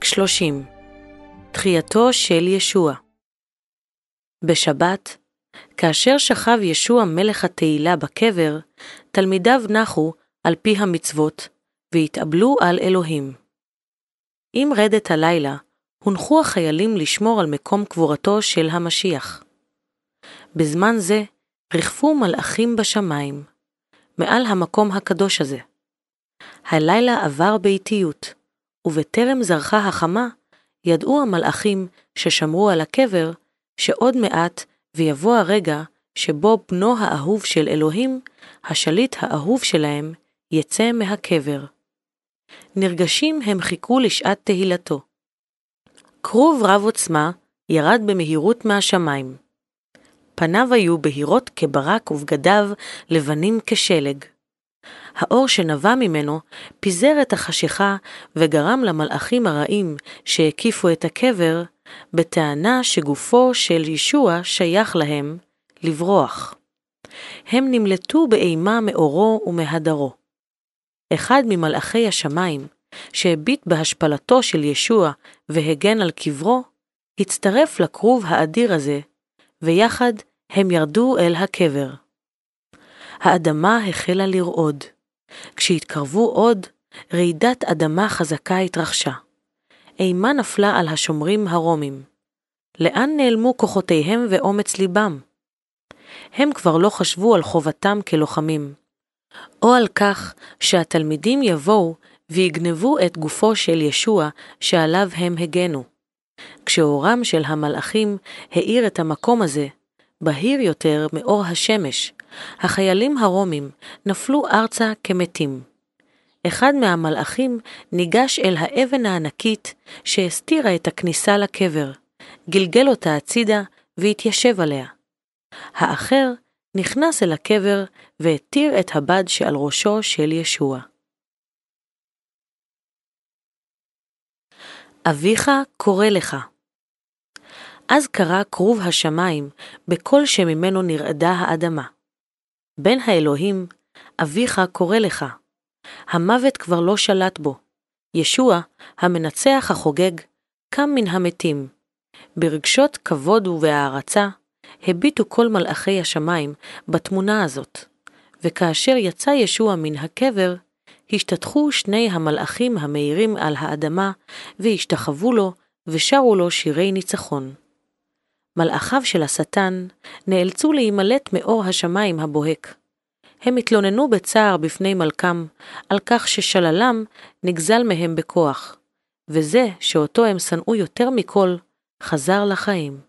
30. תחייתו של ישוע. בשבת, כאשר שכב ישוע מלך התהילה בקבר, תלמידיו נחו על פי המצוות, והתאבלו על אלוהים. עם רדת הלילה, הונחו החיילים לשמור על מקום קבורתו של המשיח. בזמן זה, ריחפו מלאכים בשמיים, מעל המקום הקדוש הזה. הלילה עבר באיטיות, ובטרם זרחה החמה, ידעו המלאכים ששמרו על הקבר, שעוד מעט ויבוא הרגע שבו בנו האהוב של אלוהים, השליט האהוב שלהם, יצא מהקבר. נרגשים הם חיכו לשעת תהילתו. כרוב רב עוצמה ירד במהירות מהשמיים. פניו היו בהירות כברק ובגדיו לבנים כשלג. האור שנבע ממנו פיזר את החשיכה וגרם למלאכים הרעים שהקיפו את הקבר, בטענה שגופו של ישוע שייך להם, לברוח. הם נמלטו באימה מאורו ומהדרו. אחד ממלאכי השמיים, שהביט בהשפלתו של ישוע והגן על קברו, הצטרף לכרוב האדיר הזה, ויחד הם ירדו אל הקבר. האדמה החלה לרעוד. כשהתקרבו עוד, רעידת אדמה חזקה התרחשה. אימה נפלה על השומרים הרומים. לאן נעלמו כוחותיהם ואומץ ליבם? הם כבר לא חשבו על חובתם כלוחמים, או על כך שהתלמידים יבואו ויגנבו את גופו של ישוע שעליו הם הגנו. כשאורם של המלאכים האיר את המקום הזה, בהיר יותר מאור השמש, החיילים הרומים נפלו ארצה כמתים. אחד מהמלאכים ניגש אל האבן הענקית שהסתירה את הכניסה לקבר, גלגל אותה הצידה והתיישב עליה. האחר נכנס אל הקבר והתיר את הבד שעל ראשו של ישוע. אביך קורא לך. אז קרא כרוב השמיים בכל שממנו נרעדה האדמה. בן האלוהים, אביך קורא לך. המוות כבר לא שלט בו. ישוע, המנצח החוגג, קם מן המתים. ברגשות כבוד ובהערצה, הביטו כל מלאכי השמיים בתמונה הזאת. וכאשר יצא ישוע מן הקבר, השתתחו שני המלאכים המאירים על האדמה, והשתחוו לו ושרו לו שירי ניצחון. מלאכיו של השטן נאלצו להימלט מאור השמיים הבוהק. הם התלוננו בצער בפני מלכם על כך ששללם נגזל מהם בכוח, וזה שאותו הם שנאו יותר מכל חזר לחיים.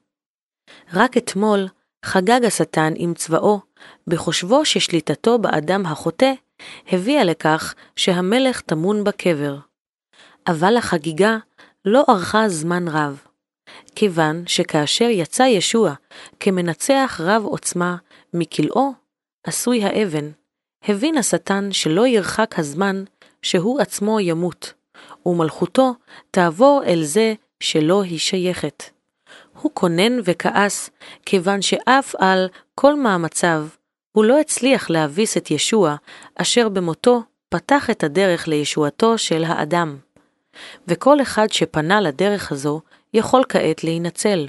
רק אתמול חגג השטן עם צבאו, בחושבו ששליטתו באדם החוטא הביאה לכך שהמלך תמון בקבר. אבל החגיגה לא ארכה זמן רב. כיוון שכאשר יצא ישוע כמנצח רב עוצמה מכלאו, עשוי האבן, הבין השטן שלא ירחק הזמן שהוא עצמו ימות, ומלכותו תעבור אל זה שלא היא שייכת. הוא קונן וכעס, כיוון שאף על כל מאמציו, הוא לא הצליח להביס את ישוע, אשר במותו פתח את הדרך לישועתו של האדם. וכל אחד שפנה לדרך הזו, יכול כעת להינצל.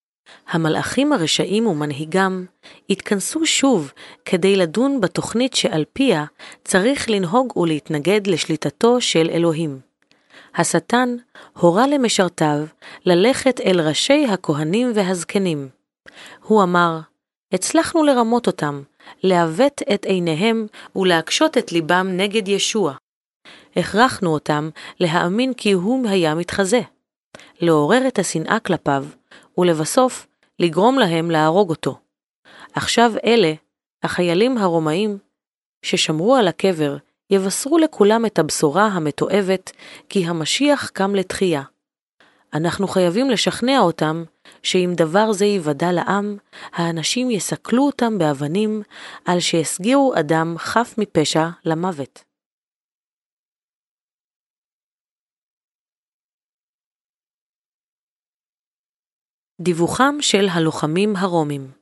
המלאכים הרשעים ומנהיגם התכנסו שוב כדי לדון בתוכנית שעל פיה צריך לנהוג ולהתנגד לשליטתו של אלוהים. השטן הורה למשרתיו ללכת אל ראשי הכהנים והזקנים. הוא אמר, הצלחנו לרמות אותם, לעוות את עיניהם ולהקשות את ליבם נגד ישוע. הכרחנו אותם להאמין כי הוא היה מתחזה, לעורר את השנאה כלפיו, ולבסוף לגרום להם להרוג אותו. עכשיו אלה, החיילים הרומאים, ששמרו על הקבר, יבשרו לכולם את הבשורה המתועבת, כי המשיח קם לתחייה. אנחנו חייבים לשכנע אותם, שאם דבר זה יוודע לעם, האנשים יסקלו אותם באבנים, על שהסגירו אדם חף מפשע למוות. דיווחם של הלוחמים הרומים.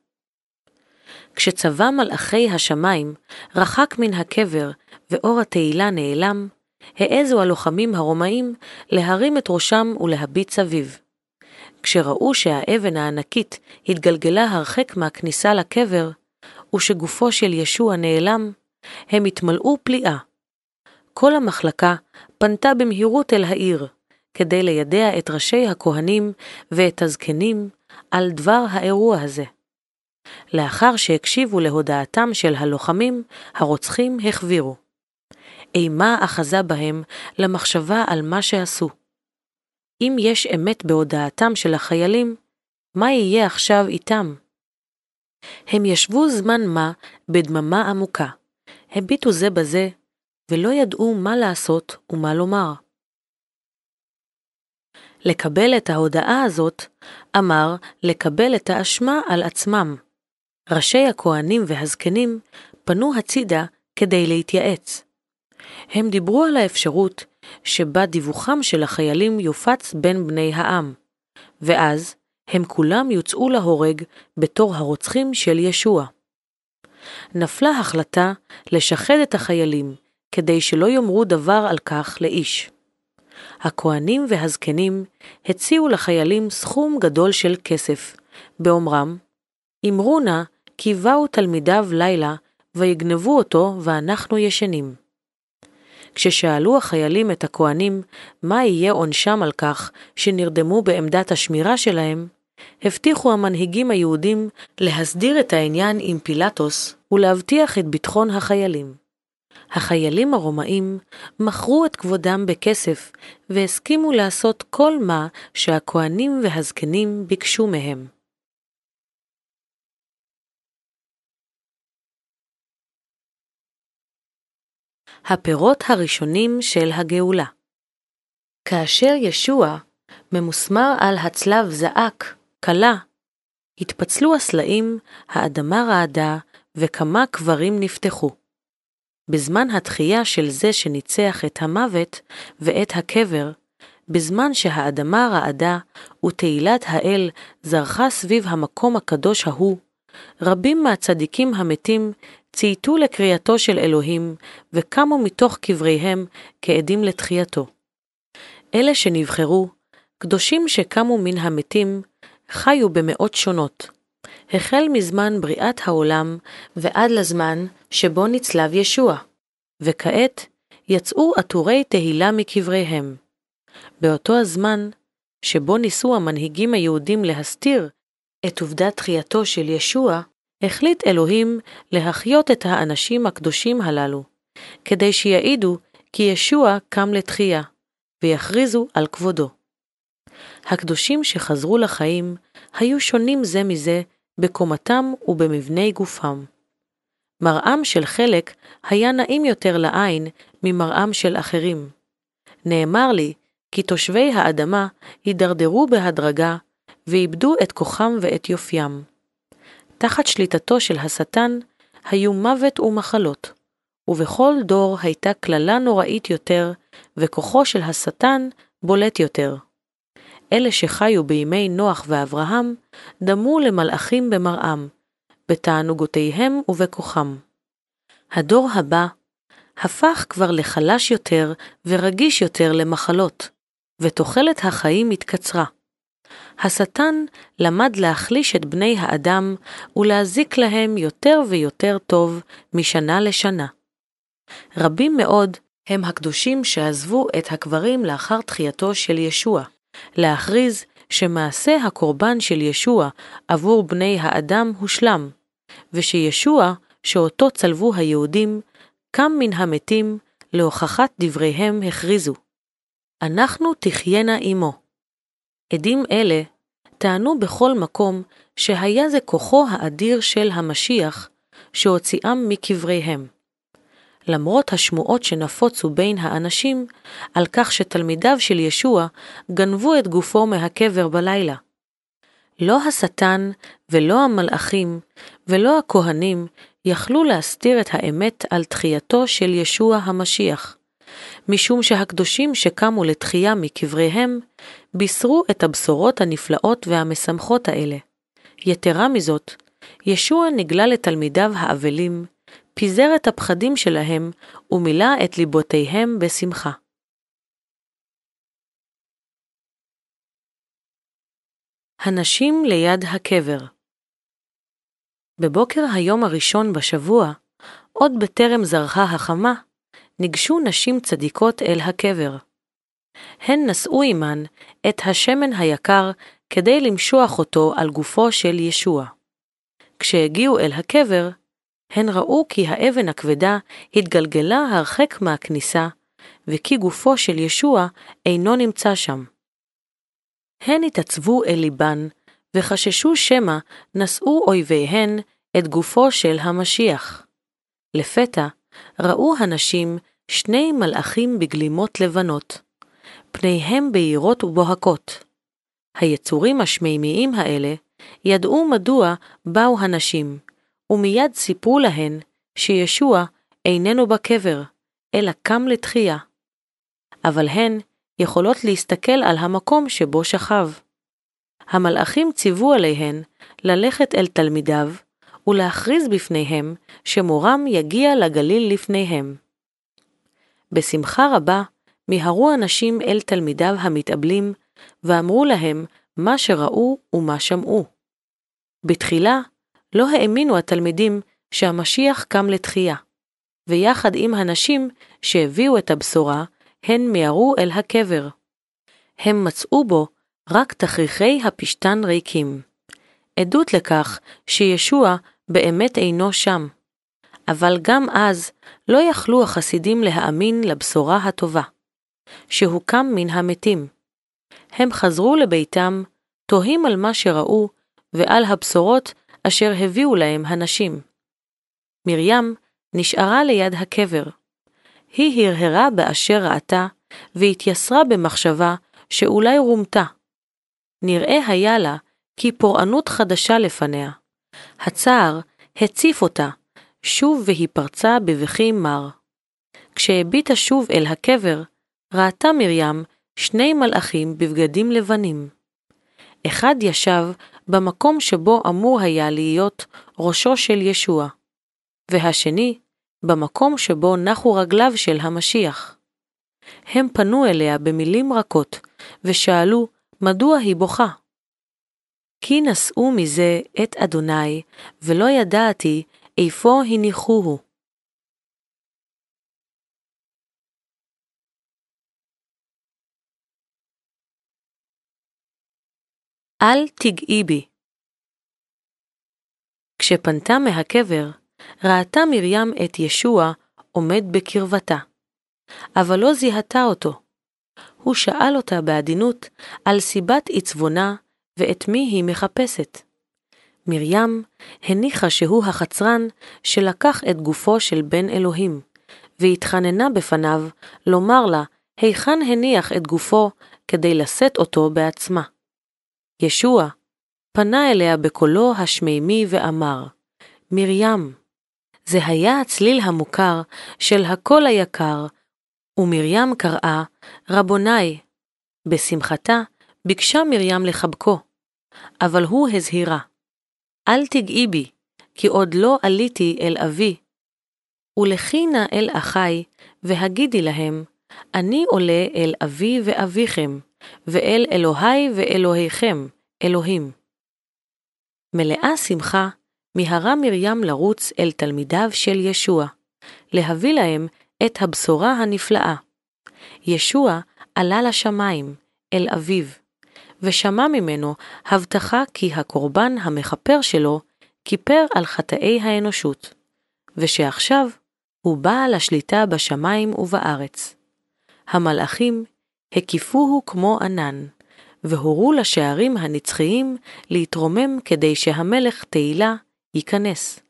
כשצבא מלאכי השמיים רחק מן הקבר ואור התהילה נעלם, העזו הלוחמים הרומאים להרים את ראשם ולהביט סביב. כשראו שהאבן הענקית התגלגלה הרחק מהכניסה לקבר, ושגופו של ישוע נעלם, הם התמלאו פליאה. כל המחלקה פנתה במהירות אל העיר, כדי לידע את ראשי הכהנים ואת הזקנים על דבר האירוע הזה. לאחר שהקשיבו להודעתם של הלוחמים, הרוצחים החבירו. אימה אחזה בהם למחשבה על מה שעשו. אם יש אמת בהודעתם של החיילים, מה יהיה עכשיו איתם? הם ישבו זמן מה בדממה עמוקה, הביטו זה בזה, ולא ידעו מה לעשות ומה לומר. לקבל את ההודעה הזאת, אמר לקבל את האשמה על עצמם. ראשי הכהנים והזקנים פנו הצידה כדי להתייעץ. הם דיברו על האפשרות שבה דיווחם של החיילים יופץ בין בני העם, ואז הם כולם יוצאו להורג בתור הרוצחים של ישוע. נפלה החלטה לשחד את החיילים, כדי שלא יאמרו דבר על כך לאיש. הכהנים והזקנים הציעו לחיילים סכום גדול של כסף, באומרם, אמרו נא כי באו תלמידיו לילה ויגנבו אותו ואנחנו ישנים. כששאלו החיילים את הכהנים מה יהיה עונשם על כך שנרדמו בעמדת השמירה שלהם, הבטיחו המנהיגים היהודים להסדיר את העניין עם פילטוס ולהבטיח את ביטחון החיילים. החיילים הרומאים מכרו את כבודם בכסף והסכימו לעשות כל מה שהכהנים והזקנים ביקשו מהם. הפירות הראשונים של הגאולה. כאשר ישוע ממוסמר על הצלב זעק, קלה, התפצלו הסלעים, האדמה רעדה וכמה קברים נפתחו. בזמן התחייה של זה שניצח את המוות ואת הקבר, בזמן שהאדמה רעדה ותהילת האל זרחה סביב המקום הקדוש ההוא, רבים מהצדיקים המתים צייתו לקריאתו של אלוהים וקמו מתוך קבריהם כעדים לתחייתו. אלה שנבחרו, קדושים שקמו מן המתים, חיו במאות שונות, החל מזמן בריאת העולם ועד לזמן שבו נצלב ישוע, וכעת יצאו עטורי תהילה מקבריהם. באותו הזמן שבו ניסו המנהיגים היהודים להסתיר את עובדת תחייתו של ישוע, החליט אלוהים להחיות את האנשים הקדושים הללו, כדי שיעידו כי ישוע קם לתחייה, ויכריזו על כבודו. הקדושים שחזרו לחיים היו שונים זה מזה בקומתם ובמבני גופם. מראם של חלק היה נעים יותר לעין ממראם של אחרים. נאמר לי כי תושבי האדמה הידרדרו בהדרגה ואיבדו את כוחם ואת יופיים. תחת שליטתו של השטן היו מוות ומחלות, ובכל דור הייתה כללה נוראית יותר, וכוחו של השטן בולט יותר. אלה שחיו בימי נוח ואברהם דמו למלאכים במראם, בתענוגותיהם ובכוחם. הדור הבא הפך כבר לחלש יותר ורגיש יותר למחלות, ותוחלת החיים התקצרה. השטן למד להחליש את בני האדם ולהזיק להם יותר ויותר טוב משנה לשנה. רבים מאוד הם הקדושים שעזבו את הקברים לאחר תחייתו של ישוע, להכריז שמעשה הקורבן של ישוע עבור בני האדם הושלם, ושישוע שאותו צלבו היהודים קם מן המתים להוכחת דבריהם הכריזו. אנחנו תחיינה עמו. עדים אלה טענו בכל מקום שהיה זה כוחו האדיר של המשיח שהוציאם מקבריהם. למרות השמועות שנפוצו בין האנשים על כך שתלמידיו של ישוע גנבו את גופו מהקבר בלילה. לא השטן ולא המלאכים ולא הכהנים יכלו להסתיר את האמת על תחייתו של ישוע המשיח, משום שהקדושים שקמו לתחייה מקבריהם בישרו את הבשורות הנפלאות והמשמחות האלה. יתרה מזאת, ישוע נגלה לתלמידיו האבלים, פיזר את הפחדים שלהם ומילא את ליבותיהם בשמחה. הנשים ליד הקבר. בבוקר היום הראשון בשבוע, עוד בטרם זרחה החמה, ניגשו נשים צדיקות אל הקבר. הן נשאו עמן את השמן היקר כדי למשוח אותו על גופו של ישוע. כשהגיעו אל הקבר, הן ראו כי האבן הכבדה התגלגלה הרחק מהכניסה, וכי גופו של ישוע אינו נמצא שם. הן התעצבו אל ליבן, וחששו שמא נשאו אויביהן את גופו של המשיח. לפתע ראו הנשים 2 מלאכים בגלימות לבנות, פניהם בהירות ובוהקות. היצורים השמימיים האלה ידעו מדוע באו הנשים, ומיד סיפרו להן שישוע איננו בקבר, אלא קם לתחייה. אבל הן יכולות להסתכל על המקום שבו שכב. המלאכים ציוו עליהן ללכת אל תלמידיו, ולהכריז בפניהם שמורם יגיע לגליל לפניהם. בשמחה רבה מיהרו הנשים אל תלמידיו המתאבלים, ואמרו להם מה שראו ומה שמעו. בתחילה לא האמינו התלמידים שהמשיח קם לתחייה, ויחד עם הנשים שהביאו את הבשורה, הן מיהרו אל הקבר. הם מצאו בו רק תכריכי הפשתן ריקים. עדות לכך שישוע באמת אינו שם. אבל גם אז לא יכלו החסידים להאמין לבשורה הטובה, שהוא קם מן המתים. הם חזרו לביתם, תוהים על מה שראו ועל הבשורות אשר הביאו להם הנשים. מרים נשארה ליד הקבר. היא הרהרה באשר ראתה, והתייסרה במחשבה שאולי רומתה. נראה היה לה כי פורענות חדשה לפניה. הצער הציף אותה, שוב והיא פרצה בבכי מר. כשהביטה שוב אל הקבר, ראתה מרים 2 מלאכים בבגדים לבנים. אחד ישב במקום שבו אמור היה להיות ראשו של ישוע, והשני במקום שבו נחו רגליו של המשיח. הם פנו אליה במילים רכות, ושאלו מדוע היא בוכה. כי נשאו מזה את אדוני, ולא ידעתי איפה הניחוהו. אל תגעי בי. כשפנתה מהקבר, ראתה מרים את ישוע עומד בקרבתה, אבל לא זיהתה אותו. הוא שאל אותה בעדינות על סיבת עצבונה ואת מי היא מחפשת. מרים הניחה שהוא החצרן שלקח את גופו של בן אלוהים, והתחננה בפניו לומר לה היכן הניח את גופו כדי לשאת אותו בעצמה. ישוע פנה אליה בקולו השמימי ואמר, מרים. זה היה הצליל המוכר של הקול היקר, ומרים קראה, רבוני. בשמחתה ביקשה מרים לחבקו, אבל הוא הזהירה, אל תגעי בי, כי עוד לא עליתי אל אבי. ולכי נא אל אחי, והגידי להם, אני עולה אל אבי ואביכם, ואל אלוהי ואלוהיכם, אלוהים. מלאה שמחה, מיהרה מרים לרוץ אל תלמידיו של ישוע, להביא להם את הבשורה הנפלאה. ישוע עלה לשמיים, אל אביו, ושמע ממנו הבטחה כי הקורבן המכפר שלו כיפר על חטאי האנושות, ושעכשיו הוא בעל השליטה בשמיים ובארץ. המלאכים הקיפוהו כמו ענן, והורו לשערים הנצחיים להתרומם כדי שהמלך תהילה ייכנס.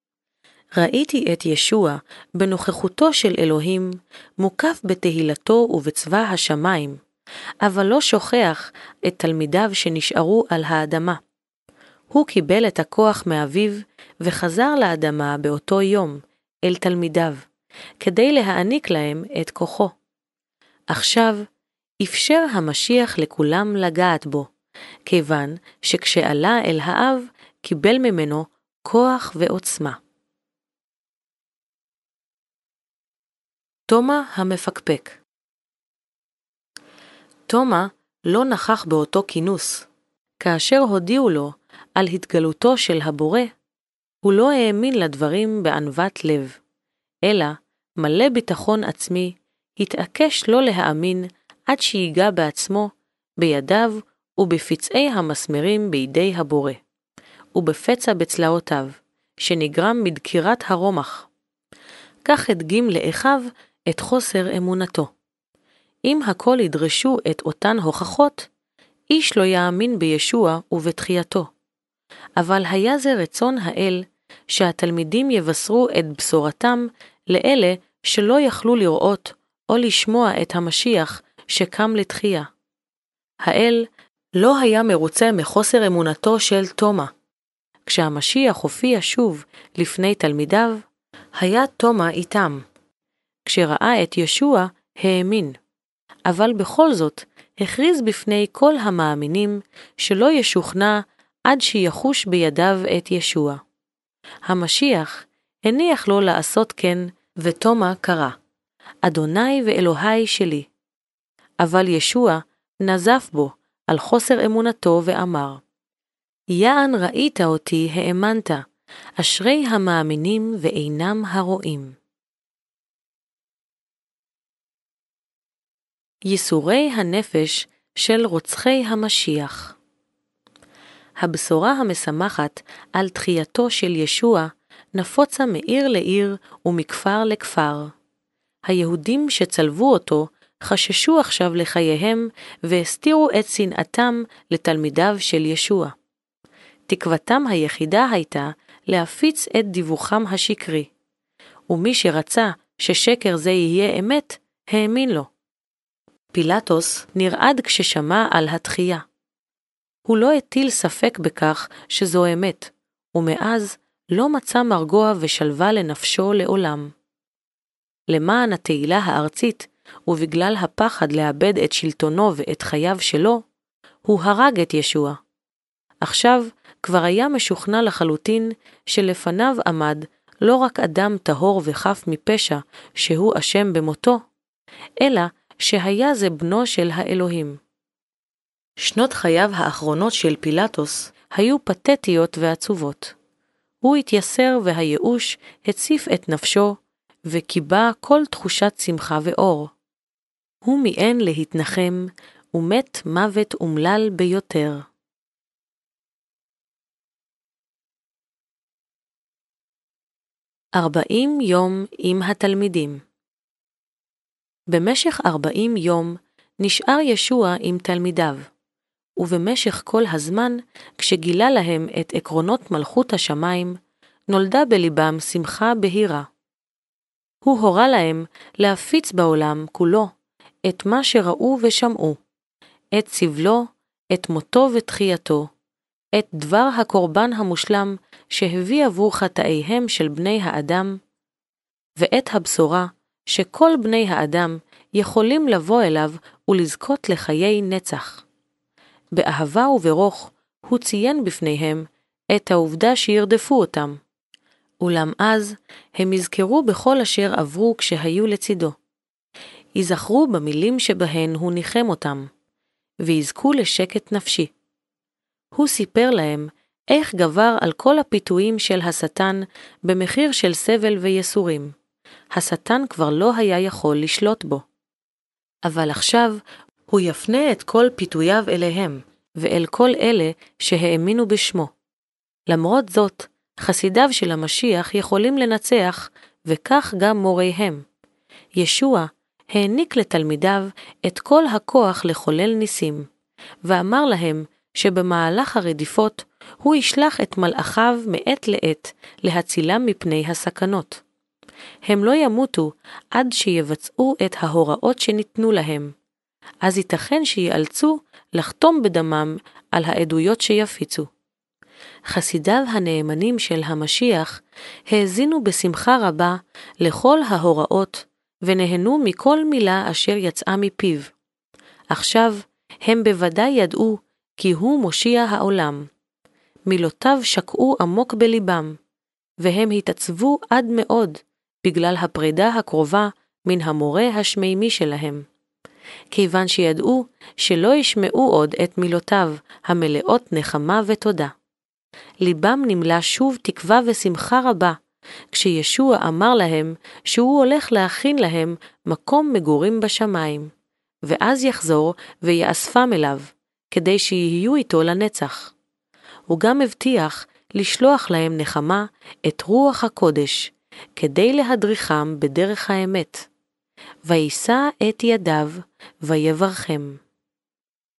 ראיתי את ישוע בנוכחותו של אלוהים מוקף בתהילתו ובצבא השמיים, אבל לא שוכח את תלמידיו שנשארו על האדמה. הוא קיבל את הכוח מאביו וחזר לאדמה באותו יום אל תלמידיו, כדי להעניק להם את כוחו. עכשיו אפשר המשיח לכולם לגעת בו, כיוון שכשעלה אל האב קיבל ממנו כוח ועוצמה. תומא המפקפק. תומא לא נכח באותו כינוס. כאשר הודיעו לו על התגלותו של הבורא, הוא לא האמין לדברים בענוות לב, אלא מלא ביטחון עצמי, התעקש לא להאמין עד שיגע בעצמו, בידיו ובפצעי המסמרים בידי הבורא, ובפצע בצלעותיו, שנגרם מדקירת הרומח. כך הדגים לאחיו את חוסר אמונתו. אם הכל ידרשו את אותן הוכחות, איש לא יאמין בישוע ובתחייתו. אבל היה זה רצון האל שהתלמידים יבשרו את בשורתם לאלה שלא יכלו לראות או לשמוע את המשיח שקם לתחייה. האל לא היה מרוצה מחוסר אמונתו של תומא. כשהמשיח הופיע שוב לפני תלמידיו, היה תומא איתם. כשראה את ישוע, האמין. אבל בכל זאת, הכריז בפני כל המאמינים שלא ישוכנע עד שיחוש בידיו את ישוע. המשיח הניח לו לעשות כן, ותומא קרא, אדוני ואלוהי שלי. אבל ישוע נזף בו על חוסר אמונתו ואמר, יען ראית אותי האמנת, אשרי המאמינים ואינם הרואים. ייסורי הנפש של רוצחי המשיח. הבשורה המשמחת על תחייתו של ישוע נפוצה מעיר לעיר ומכפר לכפר. היהודים שצלבו אותו חששו עכשיו לחייהם והסתירו את שנאתם לתלמידיו של ישוע. תקוותם היחידה הייתה להפיץ את דיווחם השקרי, ומי שרצה ששקר זה יהיה אמת, האמין לו. פילטוס נרעד כששמע על התחייה. הוא לא הטיל ספק בכך שזו אמת, ומאז לא מצא מרגוע ושלווה לנפשו לעולם. למען התהילה הארצית, ובגלל הפחד לאבד את שלטונו ואת חייו שלו, הוא הרג את ישוע. עכשיו כבר היה משוכנע לחלוטין שלפניו עמד לא רק אדם טהור וחף מפשע שהוא אשם במותו, אלא שהיה זה בנו של האלוהים. שנות חייו האחרונות של פילטוס היו פתטיות ועצובות. הוא התייסר והייאוש הציף את נפשו וקיבע כל תחושת שמחה ואור. הוא מיען להתנחם ומת מוות אומלל ביותר. 40 יום עם התלמידים. במשך 40 יום נשאר ישוע עם תלמידיו, ובמשך כל הזמן, כשגילה להם את עקרונות מלכות השמיים, נולדה בליבם שמחה בהירה. הוא הורה להם להפיץ בעולם כולו את מה שראו ושמעו, את סבלו, את מותו ותחייתו, את דבר הקורבן המושלם שהביא עבור חטאיהם של בני האדם, ואת הבשורה שכל בני האדם יכולים לבוא אליו ולזכות לחיי נצח. באהבה וברוך הוא ציין בפניהם את העובדה שירדפו אותם. אולם אז הם יזכרו בכל אשר עברו כשהיו לצידו. יזכרו במילים שבהן הוא ניחם אותם, ויזכו לשקט נפשי. הוא סיפר להם איך גבר על כל הפיתויים של השטן במחיר של סבל ויסורים. השטן כבר לא היה יכול לשלוט בו. אבל עכשיו הוא יפנה את כל פיתוייו אליהם, ואל כל אלה שהאמינו בשמו. למרות זאת, חסידיו של המשיח יכולים לנצח, וכך גם מוריהם. ישוע העניק לתלמידיו את כל הכוח לחולל ניסים, ואמר להם שבמהלך הרדיפות הוא ישלח את מלאכיו מעת לעת להצילם מפני הסכנות. הם לא ימותו עד שיבצעו את ההוראות שניתנו להם. אז ייתכן שיאלצו לחתום בדמם על העדויות שיפיצו. חסידיו הנאמנים של המשיח האזינו בשמחה רבה לכל ההוראות ונהנו מכל מילה אשר יצאה מפיו. עכשיו הם בוודאי ידעו כי הוא מושיע העולם. מילותיו שקעו עמוק בליבם, והם התעצבו עד מאוד בגלל הפרידה הקרובה מן המורה השמימי שלהם, כיוון שידעו שלא ישמעו עוד את מילותיו המלאות נחמה ותודה. ליבם נמלא שוב תקווה ושמחה רבה, כשישוע אמר להם שהוא הולך להכין להם מקום מגורים בשמיים, ואז יחזור ויאספם אליו, כדי שיהיו איתו לנצח. הוא גם הבטיח לשלוח להם נחמה את רוח הקודש, כדי להדריכם בדרך האמת. וישא את ידיו ויברכם.